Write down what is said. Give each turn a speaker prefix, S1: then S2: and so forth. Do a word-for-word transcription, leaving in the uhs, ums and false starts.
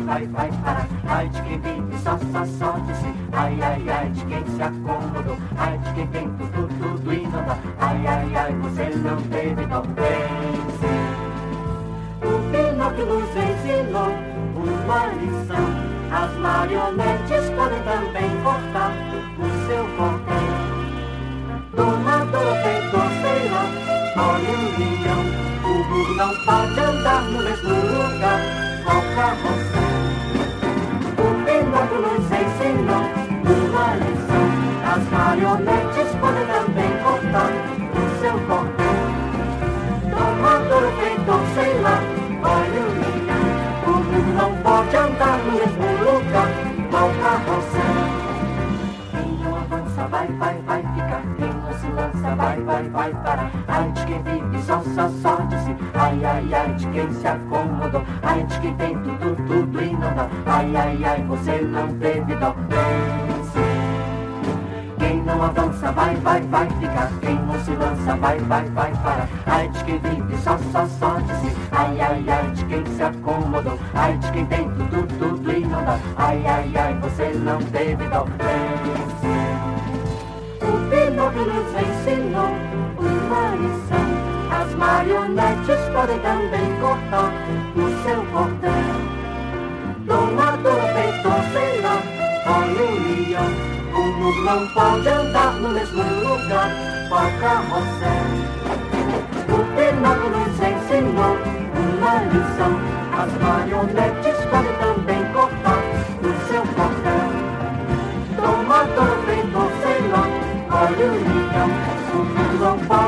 S1: vai, vai parar. Ai de quem vive só, só, só de si. Ai, ai, ai de quem se acomodou. Ai de quem tem tudo, tudo e não dá. Ai, ai, ai, você não teve dó. Pense. O Pinóquio nos ensinou uma lição. As marionetes podem também cortar o seu cordão. Dona Dorotei, sei lá, olha o leão. O burro não pode andar no mesmo lugar. Qual carrossel? O Pinóquio nos ensinou uma lição. As marionetes podem também cortar o seu cordão. Dona Dorotei, sei lá, olha o leão. O burro não pode andar no mesmo lugar. Qual carrossel? Quem não avança vai, vai, vai ficar. Quem não se lança vai, vai, vai parar. Ai de quem vive só, só, só de si. Ai, ai, ai de quem se acomodou. Ai de quem tem tudo, tudo e não dá. Ai, ai, ai, você não teve dó. Pense. Quem não avança vai, vai, vai ficar. Quem não se lança vai, vai, vai parar. Ai de quem vive só, só, só de si. Ai, ai, ai de quem se acomodou. Ai de quem tem tudo, tudo e não dá. Ai, ai, ai, você não teve dó. Pense. O Pinóquio nos ensinou uma lição. As marionetes podem também cortar o seu cordão. Dona Dorotei, sei lá, olha o leão. O mundo não pode andar no mesmo lugar. Qual carrossel? O Pinóquio nos ensinou uma lição. As marionetes podem também cortar o seu cordão. Dona Dorotei, sei lá, olha o leão. O mundo não pode